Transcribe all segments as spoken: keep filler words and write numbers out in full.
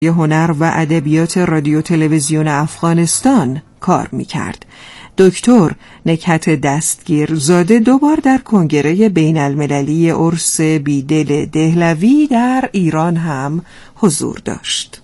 هنر و ادبیات رادیو تلویزیون افغانستان کار می‌کرد. دکتر نکهت دستگیرزاده دوبار در کنگره بین المللی عرس بیدل دهلوی در ایران هم حضور داشت.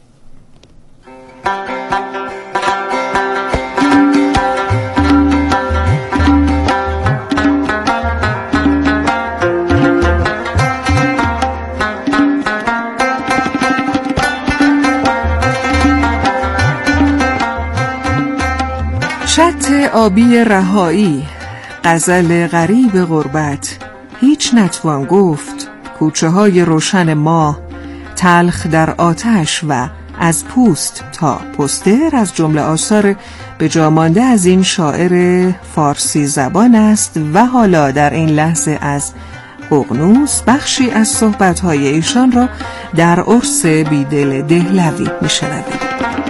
شط آبی رهایی، غزل غریب غربت، هیچ نتوان گفت، کوچه های روشن ماه، تلخ در آتش و از پوست تا پوستر از جمله آثار به جا مانده از این شاعر فارسی زبان است و حالا در این لحظه از ققنوس بخشی از صحبت‌های ایشان را در عرس بیدل دهلوی می‌شنویم.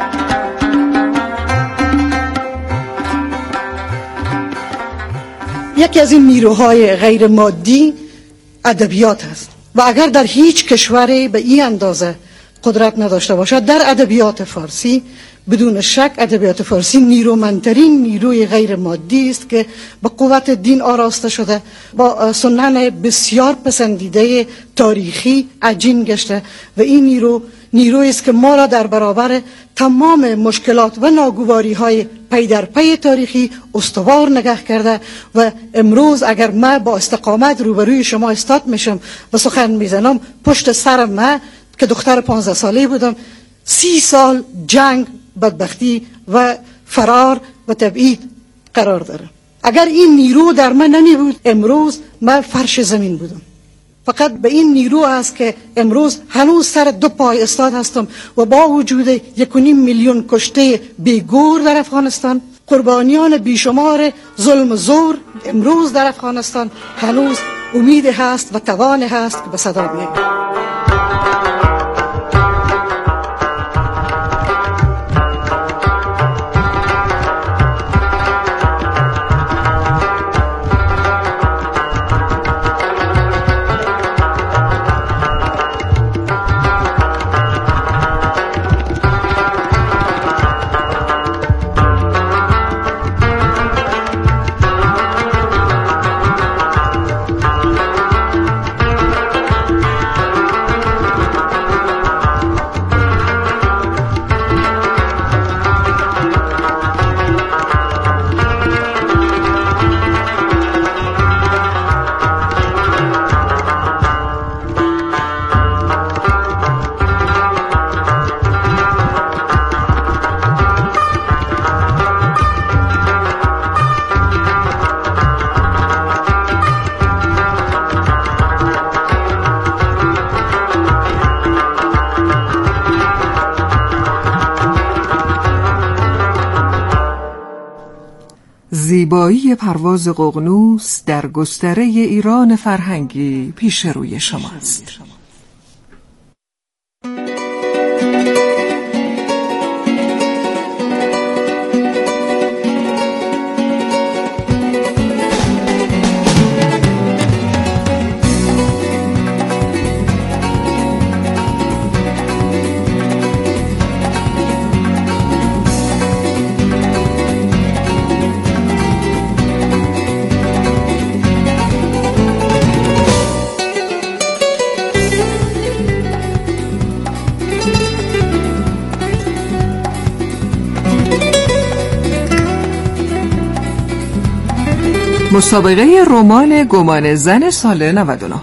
یکی از این نیروهای غیر مادی ادبیات است و اگر در هیچ کشوری به این اندازه قدرت نداشته باشد، در ادبیات فارسی بدون شک ادبیات فارسی نیرومندترین نیروی غیر مادی است که با قوت دین آراسته شده، با سنن بسیار پسندیده تاریخی عجین گشته و این نیرو نیرویی است که ما را در برابر تمام مشکلات و ناگواری های پی در پی تاریخی استوار نگه کرده و امروز اگر من با استقامت روبروی شما استاد میشم و سخن میزنم، پشت سر من که دختر پانزده ساله بودم سی سال جنگ، بدبختی و فرار و تبعید قرار داره. اگر این نیرو در من نمی بود امروز من فرش زمین بودم. فقط به این نیرو است که امروز هنوز سر دو پای استاد هستم و با وجود یک و نیم میلیون کشته بیگور در افغانستان، قربانیان بیشمار ظلم و زور امروز در افغانستان، هنوز امید هست و توان هست که به صدا بیاید. زیبایی پرواز ققنوس در گستره ایران فرهنگی پیش روی شماست. مسابقه رمان گمان زن سال نود و نه.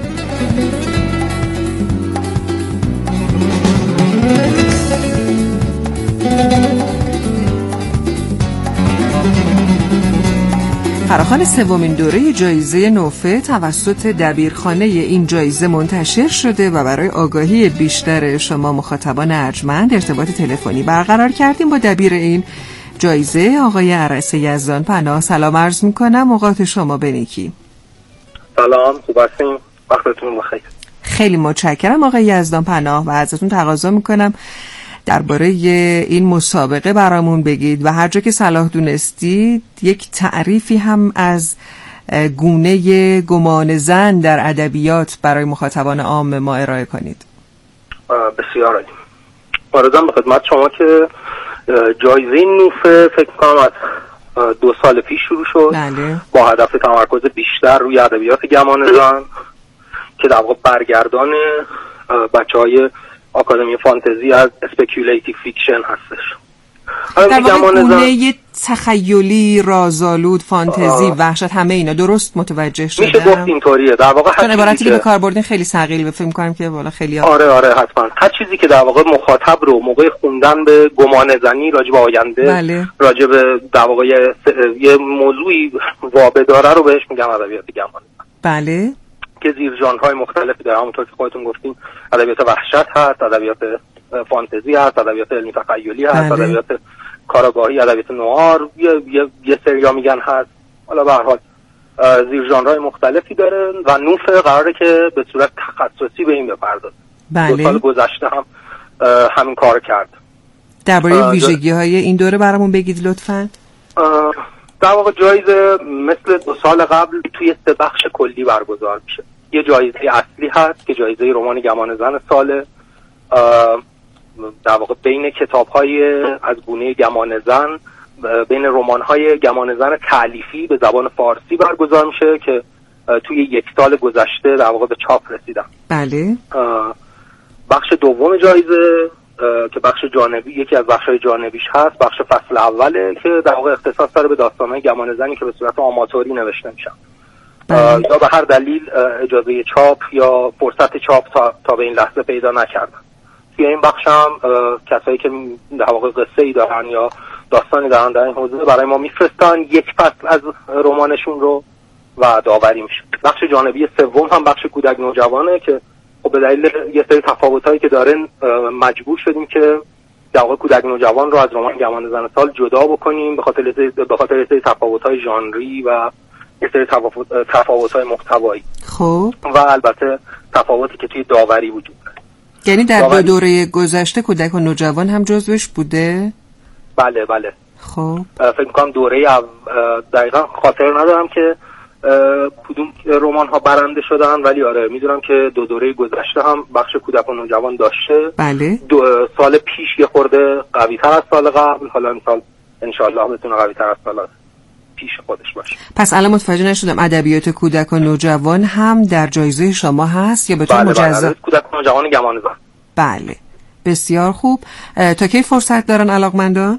فراخوان سومین دوره جایزه نوفه توسط دبیرخانه این جایزه منتشر شده و برای آگاهی بیشتر شما مخاطبان ارجمند ارتباط تلفنی برقرار کردیم با دبیر این جایزه آقای عرس یزدان پناه. سلام عرض میکنم، اوقات شما بنیکی. سلام، خوب هستین؟ وقتتون بخیر. خیلی متشکرم آقای یزدان پناه و ازتون تقاضا میکنم درباره این مسابقه برامون بگید و هر جا که صلاح دونستید یک تعریفی هم از گونه گمان زن در ادبیات برای مخاطبان عام ما ارائه کنید. بسیار عالی. عرضم به خدمت شما که جایزه نوفه فکر کنم از دو سال پیش شروع شد. بله. با هدف تمرکز بیشتر روی ادبیات گمان زن که در واقع برگردان بچهای آکادمی فانتزی از اسپکیولیتیو فیکشن هستش. در واقع گونه تخیلی، رازآلود، فانتزی، آه. وحشت، همه اینا درست متوجه شدم؟ میشه گفت اینطوریه. در واقع هر عبارتی که به کار بردین خیلی ثقیلی به فکر می‌کنم که والا خیلی ها... آره آره حتما هر چیزی که در واقع مخاطب رو موقع خوندن به گمان زنی راجع به آینده، بله. راجع به در واقع یه موضوعی وابه داره رو بهش میگم ادبیات گمان. بله. که زیر ژانرهای مختلفی داره، همونطور که خودتون گفتین ادبیات وحشت هست، ادبیات فانتزی هست، ادبیات علمی تخیلی هست، بله. ادبیات کاراگاهی، ادبیات نوار، یه یه, یه سریا میگن هست. حالا به هر حال زیر ژانرهای مختلفی داره و نوفه قراره که به صورت تخصصی به این بپردازه. بله. دو سال گذشته هم همین کار کرد. درباره ویژگی‌های این دوره برامون بگید لطفاً. در واقع جایزه مثل دو سال قبل توی سه بخش کلی برگزار میشه. یه جایزه اصلی هست که جایزه رمان گمان زن ساله، در واقع بین کتاب‌های از گونه گمان زن، بین رمان‌های گمان زن تألیفی به زبان فارسی برگزار میشه که توی یک سال گذشته در واقع به چاپ رسیدن. بله. بخش دوم جایزه که بخش جانبی، یکی از بخش‌های جانبیش هست، بخش فصل اوله که در واقع اختصاص داره به داستان‌های گمان زنی که به صورت آماتوری نوشته میشن. یا به هر دلیل اجازه چاپ یا فرصت چاپ تا, تا به این لحظه پیدا نکردن. توی این بخش هم کسایی که در واقع قصه‌ای دارن یا داستانی دارن در این حوزه برای ما میفرستن یک فصل از رمانشون رو و داوری میشه. بخش جانبی سوم هم بخش کودک نوجوانه که خب به دلیل یه سری تفاوتایی که دارن مجبور شدیم که در واقع کودک نوجوان رو از رمان گمان زن سال جدا بکنیم به خاطر به خاطر یه سری تفاوت‌های ژانری و یه سری تفاوت تفاوت‌های محتوایی. خب و البته تفاوتی که توی داوری وجود داره. یعنی در دو دوره گذشته کودک و نوجوان هم جزوش بوده؟ بله بله. خب فکر می‌کنم دوره دقیقاً خاطر ندارم که کدوم رمان ها برنده شدن، ولی آره میدونم که دو دوره گذشته هم بخش کودک و نوجوان داشته. بله. دو سال پیش یه خورده قوی تر از سال قبل، حالا این سال انشاءالله بتونه قوی تر از سال پیش خودش باشه. پس الان متوجه نشدم ادبیات کودک و نوجوان هم در جایزه شما هست یا به طور بله مجزا؟ بله کودک و نوجوان گمان زن. بله بسیار خوب. تا کی فرصت دارن علاقمندان؟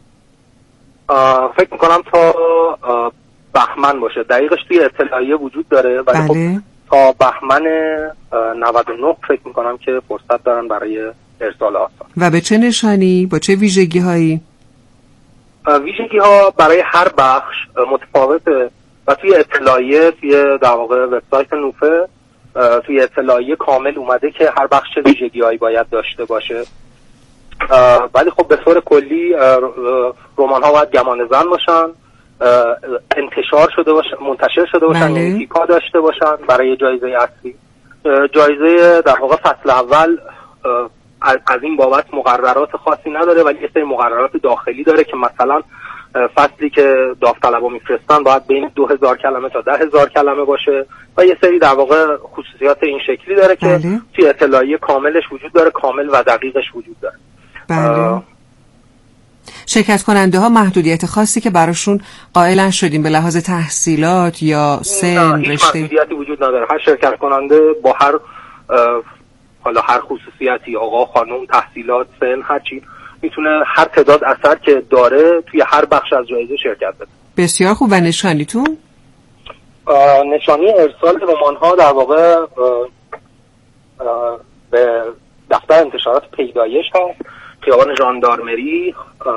فکر میکنم تا بهمن باشه. دقیقش توی اطلاعیه وجود داره ولی بله. خب تا بهمن نود و نه فکر میکنم که فرصت دارن برای ارسال آثار. و به چه نشانی؟ با چه ویژگی هایی؟ ویژگی ها برای هر بخش متفاوته و توی اطلاعیه توی در واقع وبسایت نوفه توی اطلاعیه کامل اومده که هر بخش چه ویژگی هایی باید داشته باشه. ولی خب به طور کلی رمان ها باید گمان زن باشن، انتشار شده باشن، منتشر شده باشن، بله. تیکا داشته باشن برای جایزه اصلی. جایزه در واقع فصل اول از این بابت مقررات خاصی نداره ولی یه سری مقررات داخلی داره که مثلا فصلی که داوطلبا میفرستن باید بین دو هزار کلمه تا ده هزار کلمه باشه و یه سری در واقع خصوصیات این شکلی داره که بله. توی اطلاعیه کاملش وجود داره، کامل و دقیقش وجود داره. بله. شرکت کننده ها محدودیت خاصی که براشون قائلن شدیم به لحاظ تحصیلات یا سن رشته؟ رشته؟ محدودیتی وجود نداره. هر شرکت کننده با هر حالا هر خصوصیتی، آقا خانم، تحصیلات، سن، هر چی میتونه هر تعداد اثر که داره توی هر بخش از جایزه شرکت بده. بسیار خوب. و نشانیتون؟ نشانی ارسال رمان ها در واقع آه آه به دفتر انتشارات پیدایش هست، خیابان ژاندارمری.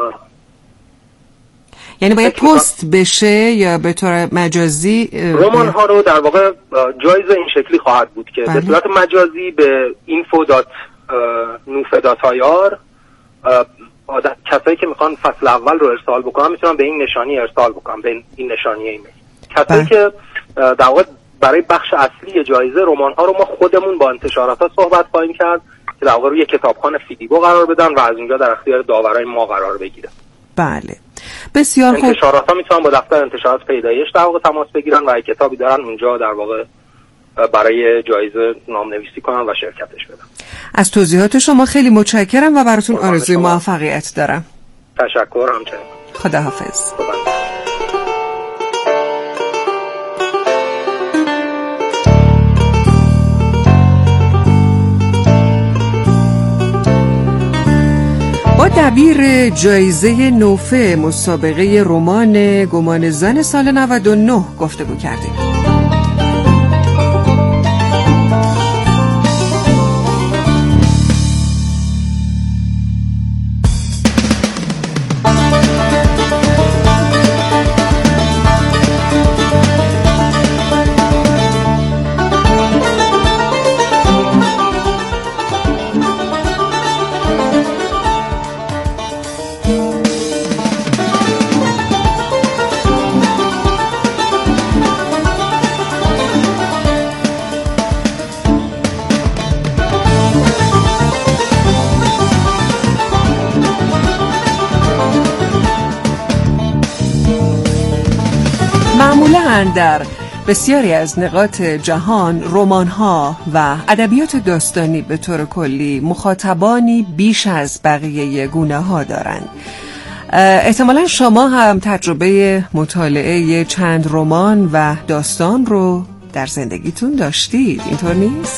یعنی باید پست بشه یا به طور مجازی؟ رمان ها رو در واقع جایزه این شکلی خواهد بود که بله. به صورت مجازی به اینفو دات نوفه دات آی آر کسایی که میخوان فصل اول رو ارسال بکنن میتونن به این نشانی ارسال بکنن، به این نشانی ایمیل. کسایی بله. که در واقع برای بخش اصلی جایزه رمان ها رو ما خودمون با انتشارات ها صحبت خواهیم کرد که در واقع روی کتابخانه فیدیبو قرار بدن و از اونجا در اختیار داورای ما قرار بگیره. بله بسیار خوب. انتشارات ها میتونن با دفتر انتشارات پیدایش در واقع تماس بگیرن و اگه کتابی دارن اونجا در واقع برای جایزه نامنویسی کنم و شرکتش بدم. از توضیحات شما خیلی متشکرم و براتون آرزوی موفقیت دارم. تشکر همچنین. خداحافظ. خدا. با دبیر جایزه نوفه مسابقه رمان گمان زن سال نود و نه گفتگو کردیم. معمولاً در بسیاری از نقاط جهان رمان‌ها و ادبیات داستانی به طور کلی مخاطبانی بیش از بقیه گونه‌ها دارند. احتمالاً شما هم تجربه مطالعه چند رمان و داستان رو در زندگیتون داشتید، اینطور نیست؟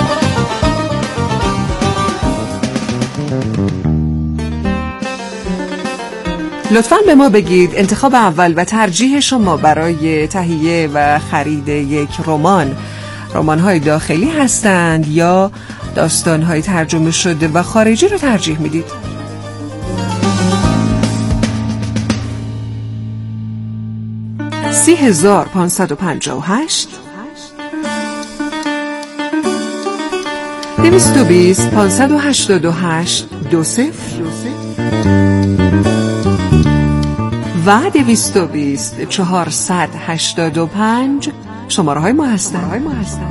لطفاً به ما بگید انتخاب اول و ترجیح شما برای تهیه و خرید یک رمان رمان‌های داخلی هستند یا داستان‌های ترجمه شده و خارجی رو ترجیح میدید؟ سی هزار پانصد و پنجاه و هشت دویست و بیست پانصد و هشتاد و هشت دو صفر و دویست و بیست چهارصد هشتاد و پنج شماره های ما هستند.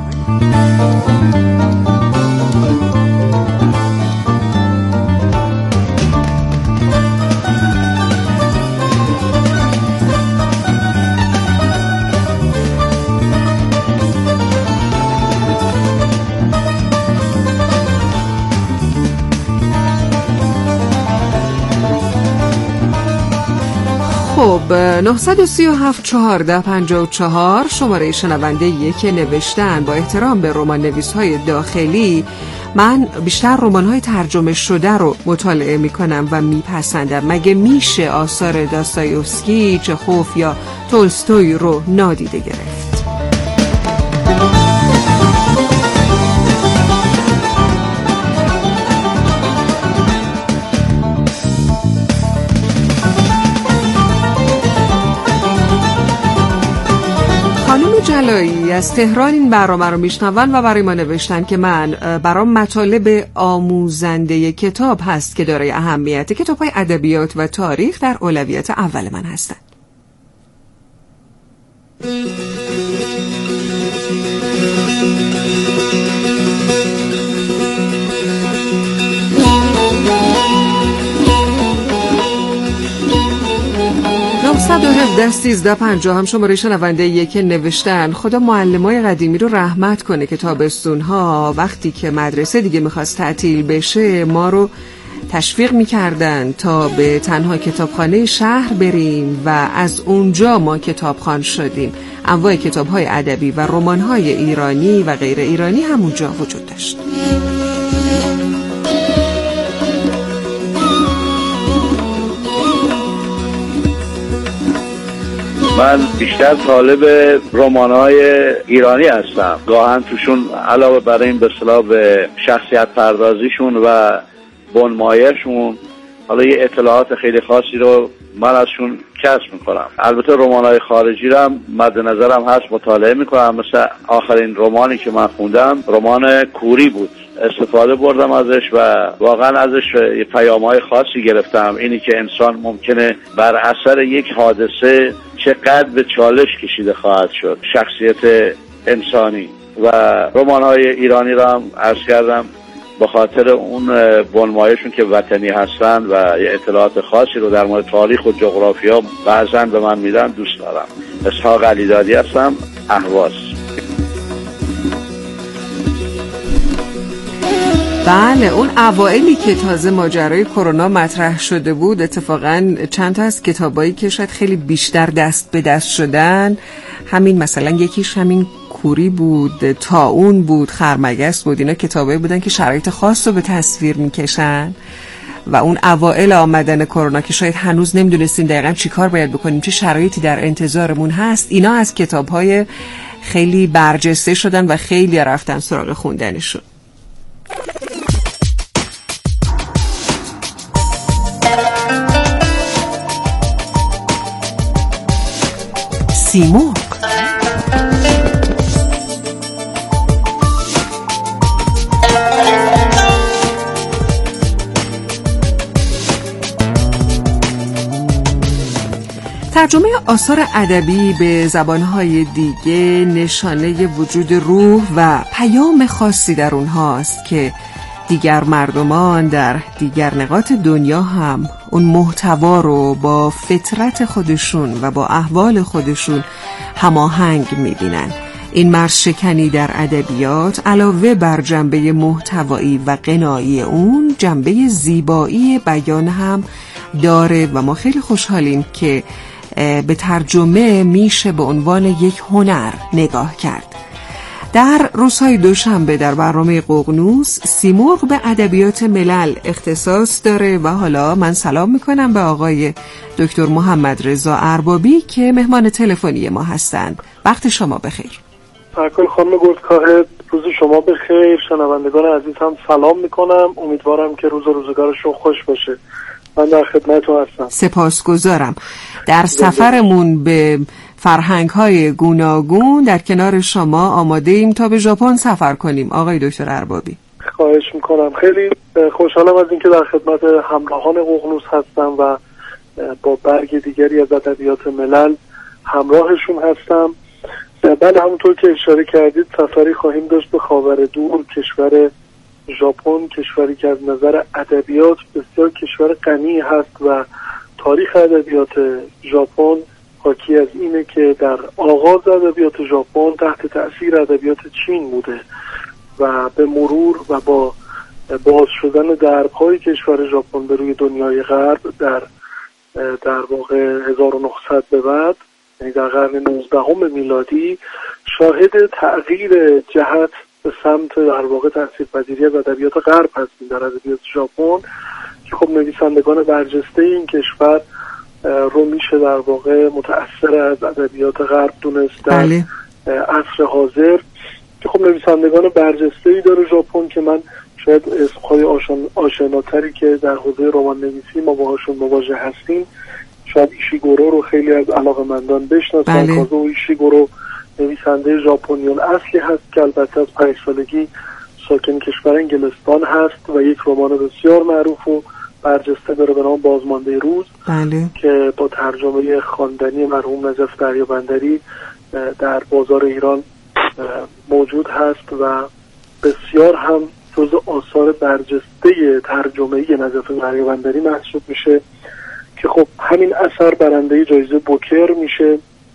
خب نه سه هفت چهارده پنجاه و چهار شماره شنونده یه که نوشتن با احترام به رمان نویس های داخلی من بیشتر رمان های ترجمه شده رو مطالعه می کنم و می پسندم. مگه میشه آثار داستایوفسکی، چخوف یا تولستوی رو نادیده گرفت؟ جلایی از تهران این برنامه رو میشنون و برای ما نوشتن که من برام مطالب آموزنده کتاب هست که دارای اهمیت. کتاب‌های ادبیات و تاریخ در اولویت اول من هستند. نه یک هفت سیزده پنجاه هم شماره شنونده یک نوشتن خدا معلمای قدیمی رو رحمت کنه که تابستونها وقتی که مدرسه دیگه میخواست تعطیل بشه ما رو تشویق میکردن تا به تنها کتابخانه شهر بریم و از اونجا ما کتابخوان شدیم. انواع کتاب‌های ادبی و رمان‌های ایرانی و غیر ایرانی همونجا وجود داشت. من بیشتر طالب رمان‌های ایرانی هستم. گاهن توشون علاوه بر این به اصطلاح به شخصیت پردازیشون و بنمایششون حالا یه اطلاعات خیلی خاصی رو من ازشون کسب میکنم. البته رمان‌های خارجی رو هم مد نظرم هست مطالعه میکنم. مثل آخرین رمانی که من خوندم رمان کوری بود، استفاده بردم ازش و واقعا ازش یه پیام‌های خاصی گرفتم. اینی که انسان ممکنه بر اثر یک حادثه چقدر به چالش کشیده خواهد شد شخصیت انسانی. و رمان‌های ایرانی رو هم عرض کردم به خاطر اون بنمایشون که وطنی هستن و یه اطلاعات خاصی رو در مورد تاریخ و جغرافیا بعضن به من میدن دوست دارم. اسحاق علیدادی هستم، اهواز. بله، اون اوائلی که تازه ماجرای کرونا مطرح شده بود، اتفاقا چند تا از کتابایی که شاید خیلی بیشتر دست به دست شدن، همین مثلا یکیش همین کوری بود، طاعون بود، خرمگس بود، اینا کتابایی بودن که شرایط خاص رو به تصویر میکشن و اون اوائل آمدن کرونا که شاید هنوز نمیدونستیم دقیقاً چی کار باید بکنیم، چه شرایطی در انتظارمون هست، اینا از کتاب‌های خیلی برجسته شدن و خیلی رفتن سراغ خوندنشون. سیمرغ. ترجمه آثار ادبی به زبانهای دیگه نشانه وجود روح و پیام خاصی در اونهاست که دیگر مردمان در دیگر نقاط دنیا هم اون محتوا رو با فطرت خودشون و با احوال خودشون هماهنگ می‌بینن. این مرزشکنی در ادبیات علاوه بر جنبه محتوایی و غنایی اون، جنبه زیبایی بیان هم داره و ما خیلی خوشحالیم که به ترجمه میشه به عنوان یک هنر نگاه کرد. در روزهای دوشنبه در برنامه ققنوس سیمرغ به ادبیات ملل اختصاص داره و حالا من سلام میکنم به آقای دکتر محمد رضا اربابی که مهمان تلفنی ما هستند. وقت شما بخیر. سرکار خانم گلکاه، روز شما بخیر. شنوندگان عزیز هم سلام میکنم. امیدوارم که روز و روزگارشون خوش باشه. من در خدمتتون هستم. سپاسگزارم. در سفرمون به فرهنگ‌های گوناگون در کنار شما آماده ایم تا به ژاپن سفر کنیم آقای دکتر اربابی. خواهش میکنم. خیلی خوشحالم از اینکه در خدمت همراهان ققنوس هستم و با برگ دیگری از ادبیات ملل همراهشون هستم. بله، همونطور که اشاره کردید سفری خواهیم داشت به خاور دور، کشور ژاپن، کشوری که از نظر ادبیات بسیار کشور غنی هست و تاریخ ادبیات ژاپن حاکی از اینه که در آغاز ادبیات ژاپن تحت تأثیر ادبیات چین بوده و به مرور و با باز شدن درپای کشور ژاپن به روی دنیای غرب در در واقع هزار و نهصد به بعد، یعنی در قرن نوزدهم میلادی، شاهد تغییر جهت به سمت در واقع تاثیرپذیری از ادبیات غرب هستیم در ادبیات ژاپن که خب نویسندگان برجسته این کشور رو میشه در واقع متأثر از ادبیات غرب دونست در بله. عصر حاضر که خب نویسندگان برجسته‌ای داره ژاپن که من شاید اسمهای آشناتری که در حوزه رمان نویسی ما باهاشون مواجه هستیم، شاید ایشیگورو رو خیلی از علاقه‌مندان بشناسن. بله. کازو ایشیگورو نویسنده ژاپنی اصلی هست که البته از پنج سالگی ساکن کشور انگلستان هست و یک رمان بسیار معروف و برجسته داره به نام بازمانده روز. بله. که با ترجمه خواندنی مرحوم نجف دریابندری در بازار ایران موجود هست و بسیار هم جزء آثار برجسته ترجمه‌ای نجف دریابندری محسوب میشه که خب همین اثر برنده جایزه بوکر میشه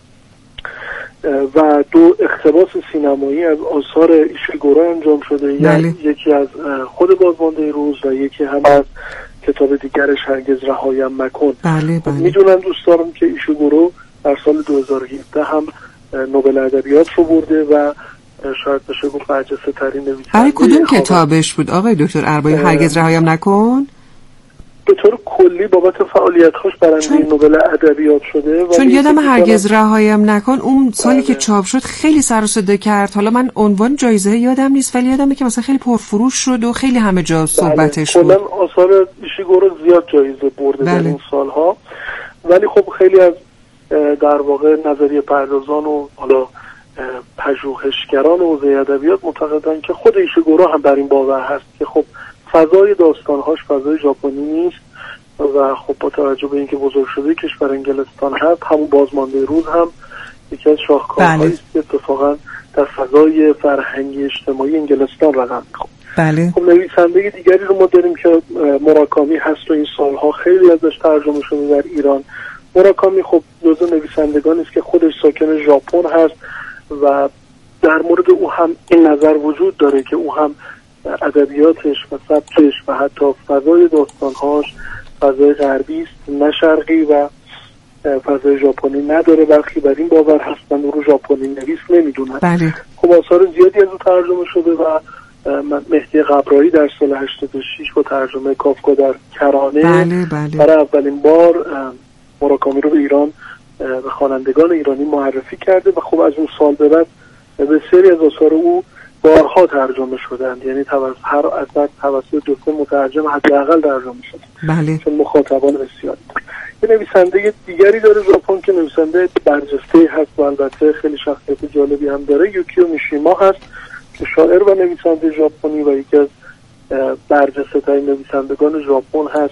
و دو اقتباس سینمایی از آثار ایشیگورو انجام شده. بله. یکی از خود بازمانده روز و یکی هم از کتاب دیگرش هرگز رهایم مکن. بله بله. میدونم دوستانم که ایشیگورو در سال دو هزار و هفده هم نوبل ادبیات رو برده و شاید بشه گفت برجسته ترین نویسنده. برای کدوم کتابش بود آقای دکتر اربابی هرگز رهایم نکن؟ به طور کلی بابت فعالیت‌هاش برنده نوبل ادبیات شده. چون یادم هرگز رهایم نکن اون سالی که چاپ شد خیلی سر و صدا کرد. حالا من عنوان جایزه یادم نیست ولی یادمه که مثلا خیلی پرفروش شد و خیلی همه جا صحبتش بود. کلا آثار ایشیگورو زیاد جایزه برده در این سالها، ولی خب خیلی از در واقع نظریه پردازان و حالا پژوهشگران حوزه ادبیات معتقدن که خود ایشیگورو هم بر این باور هست که خب فضای داستانهاش فضای ژاپنی نیست و خب با توجه به اینکه بزرگ شده کشور انگلستان هست، همون بازمانده روز هم یکی از شاهکارهایی است که اتفاقا در فضای فرهنگی اجتماعی انگلستان رقم می‌خوره. بله. خب نویسنده دیگری رو ما داریم که موراکامی هست و این سالها خیلی ازش ترجمه شده در ایران. موراکامی خب جزو نویسندگانی است که خودش ساکن ژاپن هست و در مورد او هم این نظر وجود داره که او هم ادبیاتش و سبکش و حتی فضای داستانهاش فضای غربی است نه شرقی و فضای ژاپنی نداره. برخی بر این باور هستن او رو ژاپنی نویس نمیدونن. بله. خب آثار زیادی از او ترجمه شده و مهدی قبرایی در سال هشتاد و شش با ترجمه کافکا در کرانه بله بله. برای اولین بار موراکامی رو به ایران به خوانندگان ایرانی معرفی کرده و خب از اون سال به بعد بسیاری از آثار او بارها ترجمه شدند، یعنی توسط هر اثر توسط دو سه مترجم حداقل ترجمه شده. بله. چون مخاطبان بسیاری داره. یه نویسنده دیگری داره ژاپن که نویسنده برجسته هست و البته خیلی شخصیت جالبی هم داره، یوکیو میشیما هست که شاعر و نویسنده ژاپنی و یکی از برجسته ترین نویسندگان ژاپن هست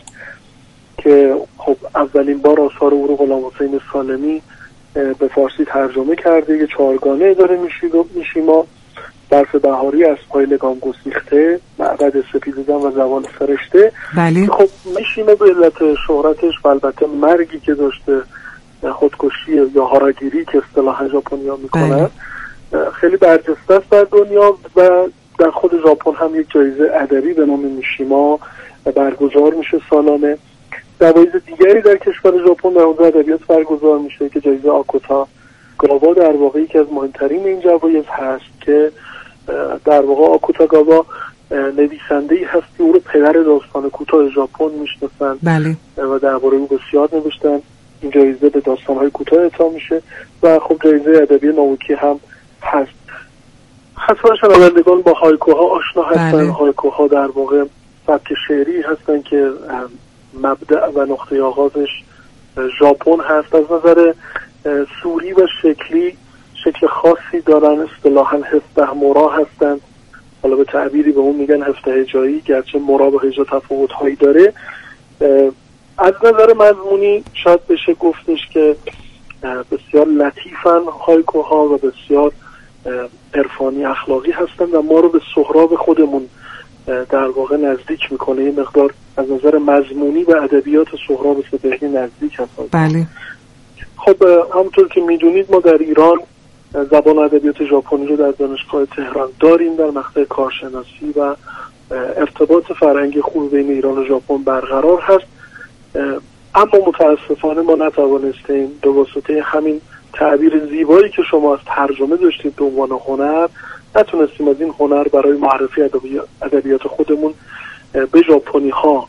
که خب اولین بار آثار او رو غلام حسین سالمی به فارسی ترجمه کرده. یه چهارگانه داره میشیما، برف بهاری از پایلگام گسیخته، معبد سپیددم و زبان فرشته. بله. خب میشیما به علت شهرتش و البته مرگی که داشته، خودکشی یا هاراگیری که اصطلاحا ژاپنی‌ها میکنن، بله. خیلی برجسته است در دنیا و در خود ژاپن هم یک جایزه ادبی به نام میشیما برگزار میشه سالانه. جوایز دیگری در کشور ژاپن در حوزه ادبیات برگزار میشه که جایزه آکوتا گاوا در واقع یکی از مهمترین این جوایز هست که در واقع آکوتا گاوا نویسنده‌ای هست که او رو پدر داستان کوتاه ژاپن میشناسن. بله. و درباره او بسیار نوشتن. این جایزه به داستان‌های کوتاه اعطا میشه و خب جایزه ادبی ناوکی هم هست. حتما شنوندگان با هایکوها آشنا هستن. بله. هایکوها در واقع سبک شعری هستن که مبدأ و نقطه آغازش ژاپن هست. از نظر سوری و شکلی شکل خاصی دارن، اصطلاحاً هفده مورا هستن. حالا به تعبیری به اون میگن هفته هجایی، گرچه مورا با هجا تفاوت‌هایی داره. از نظر مضمونی شاید بشه گفتش که بسیار لطیفن هایکوها و بسیار عرفانی اخلاقی هستن و ما رو به سهراب خودمون در واقع نزدیک میکنه. یه مقدار از نظر مضمونی و ادبیات سهراب سپهری نزدیک هستن. بله. خب همونطور که میدونید ما در ایران زبان و ادبیات ژاپنی رو در دانشگاه تهران داریم، در مقطع کارشناسی و ارتباط فرهنگی خوب بین ایران و ژاپن برقرار هست. اما متاسفانه ما نتوانستیم به واسطه همین تعبیر زیبایی که شما از ترجمه داشتید به عنوان هنر، نتونستیم از این هنر برای معرفی ادبیات خودمون به ژاپنی ها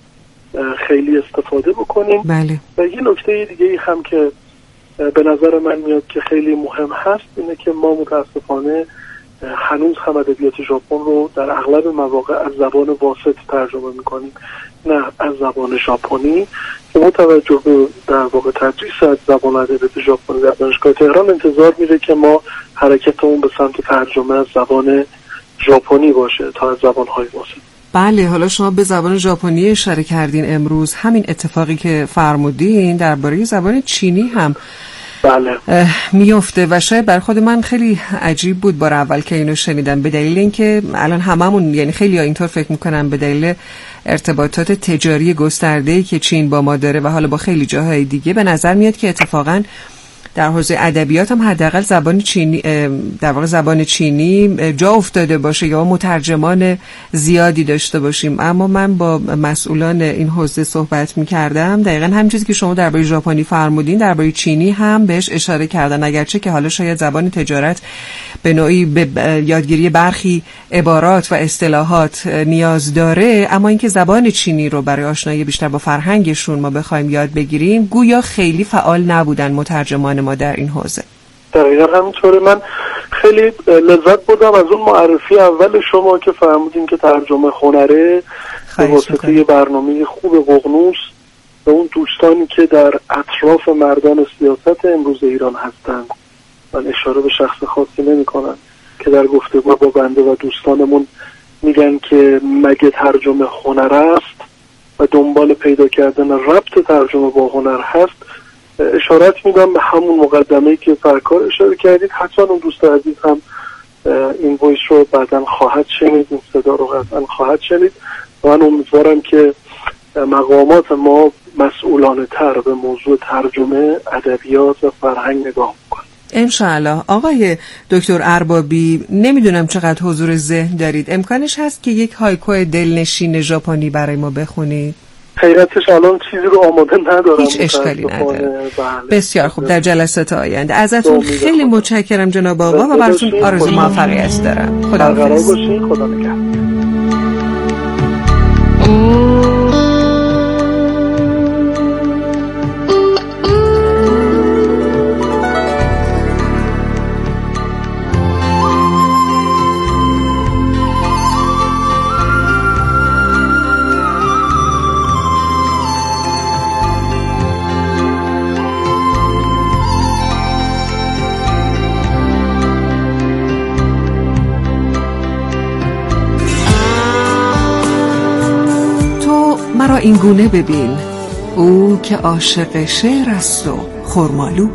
خیلی استفاده بکنیم. بله. و یه نکته دیگه هم که به نظر من میاد که خیلی مهم هست اینه که ما متاسفانه هنوز هم ادبیات ژاپن رو در اغلب مواقع از زبان واسط ترجمه میکنیم، نه از زبان ژاپنی، که با توجه به در واقع تدریس از زبان ادبیات ژاپنی در دانشگاه تهران انتظار میره که ما حرکتمون به سمت ترجمه از زبان ژاپنی باشه تا از زبان‌های واسط. بله، حالا شما به زبان ژاپنی اشاره کردین امروز. همین اتفاقی که فرمودین درباره زبان چینی هم بله میفته و شاید بر خود من خیلی عجیب بود بار اول که اینو شنیدم، به دلیل اینکه الان هممون یعنی خیلی ها اینطور فکر میکنن به دلیل ارتباطات تجاری گسترده‌ای که چین با ما داره و حالا با خیلی جاهای دیگه، به نظر میاد که اتفاقاً در حوزه ادبیات هم حداقل زبان چینی در واقع زبان چینی جا افتاده باشه یا مترجمان زیادی داشته باشیم. اما من با مسئولان این حوزه صحبت می‌کردم، دقیقاً همین چیزی که شما درباره ژاپنی فرمودین درباره چینی هم بهش اشاره کردن، اگرچه که حالا شاید زبان تجارت به نوعی به یادگیری برخی عبارات و اصطلاحات نیاز داره، اما اینکه زبان چینی رو برای آشنایی بیشتر با فرهنگشون ما بخوایم یاد بگیریم گویا خیلی فعال نبودن مترجمان ما در این حوزه. دقیقا همینطوره. من خیلی لذت بردم از اون معرفی اول شما که فرمودین که ترجمه هنره به واسطه برنامه خوب ققنوس و اون دوستانی که در اطراف مردان سیاست امروز ایران هستند. من اشاره به شخص خاصی نمی کنم که در گفتگو با بنده و دوستانمون میگن که مگه ترجمه هنر است و دنبال پیدا کردن ربط ترجمه با هنر هست. اشارت میدم به همون مقدمه‌ای که سرکار اشاره کردید. حتما اون دوست عزیز هم این وایس رو بعداً خواهد شنید، این صدا رو قطعاً خواهد شنید. من امیدوارم که مقامات ما مسئولانه تر به موضوع ترجمه ادبیات و فرهنگ نگاه کنند. انشاءالله. آقای دکتر اربابی، نمیدونم چقدر حضور ذهن دارید، امکانش هست که یک هایکو دلنشین ژاپنی برای ما بخونید؟ حقیقتش الان چیزی رو آماده ندارم. هیچ اشکالی نداره. بسیار خوب، در جلسات آینده. ازتون خیلی متشکرم جناب آقا و براتون آرزوی موفقیت دارم. خداحافظ. خدا نگهدار. مرا این گونه ببین، او که عاشق شعر است و خرمالو.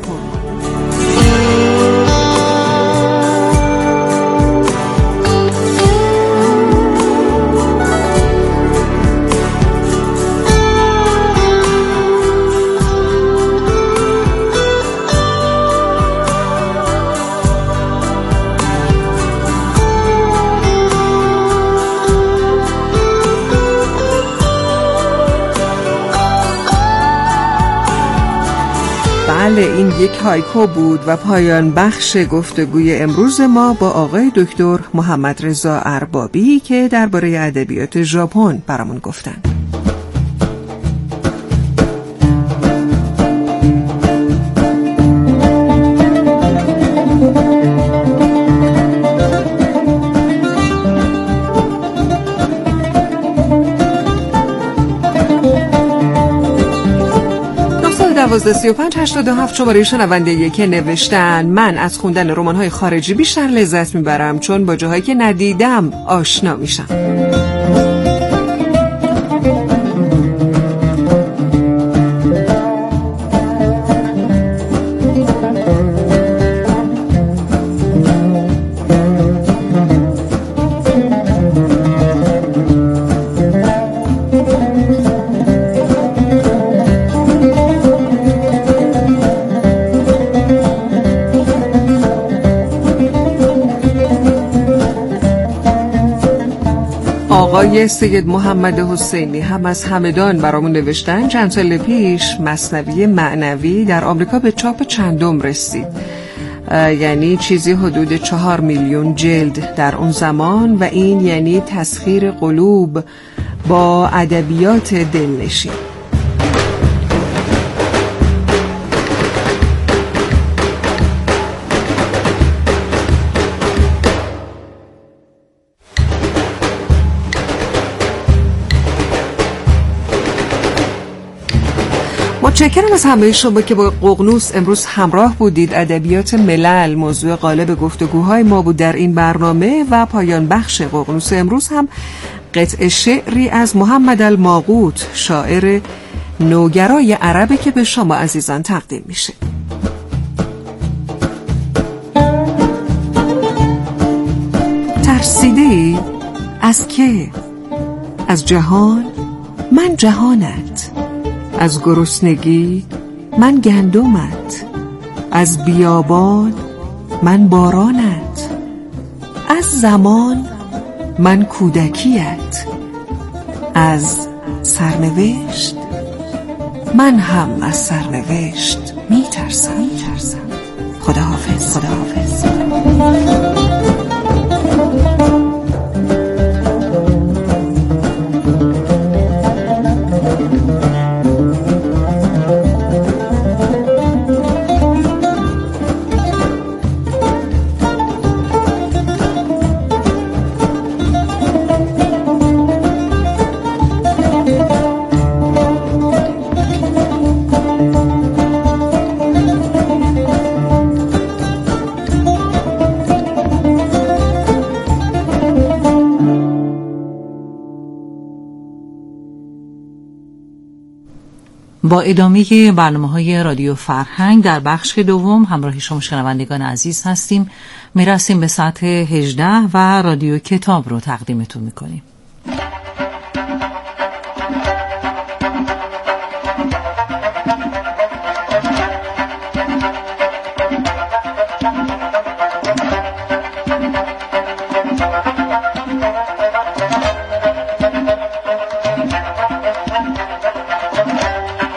بله، این یک هایکو بود و پایان بخش گفتگوی امروز ما با آقای دکتر محمد رضا اربابی که درباره ادبیات ژاپن برامون گفتن. دوازده سی و پنج هشتاد و هفت شماره شنونده که نوشتن من از خوندن رمان‌های خارجی بیشتر لذت میبرم چون با جاهایی که ندیدم آشنا میشم. آقای سید محمد حسینی هم از همدان برامون نوشتن چند سال پیش مثنوی معنوی در آمریکا به چاپ چندم رسید، یعنی چیزی حدود چهار میلیون جلد در اون زمان و این یعنی تسخیر قلوب با ادبیات دلنشین. متشکرم از همه شما که با ققنوس امروز همراه بودید. ادبیات ملل موضوع غالب گفتگوهای ما بود در این برنامه و پایان بخش ققنوس امروز هم قطعه شعری از محمد الماقوت، شاعر نوگرای عربی که به شما عزیزان تقدیم میشه. ترسیدی؟ از که؟ از جهان؟ من جهانت. از گرسنگی من گندمت، از بیابان من بارانت، از زمان من کودکیت، از سرنوشت من هم از سرنوشت میترسم. خداحافظ. خداحافظ. با ادامه برنامه‌های رادیو فرهنگ در بخش دوم همراه شما شنوندگان عزیز هستیم. میرسیم به ساعت هجده و رادیو کتاب رو تقدیمتون میکنیم.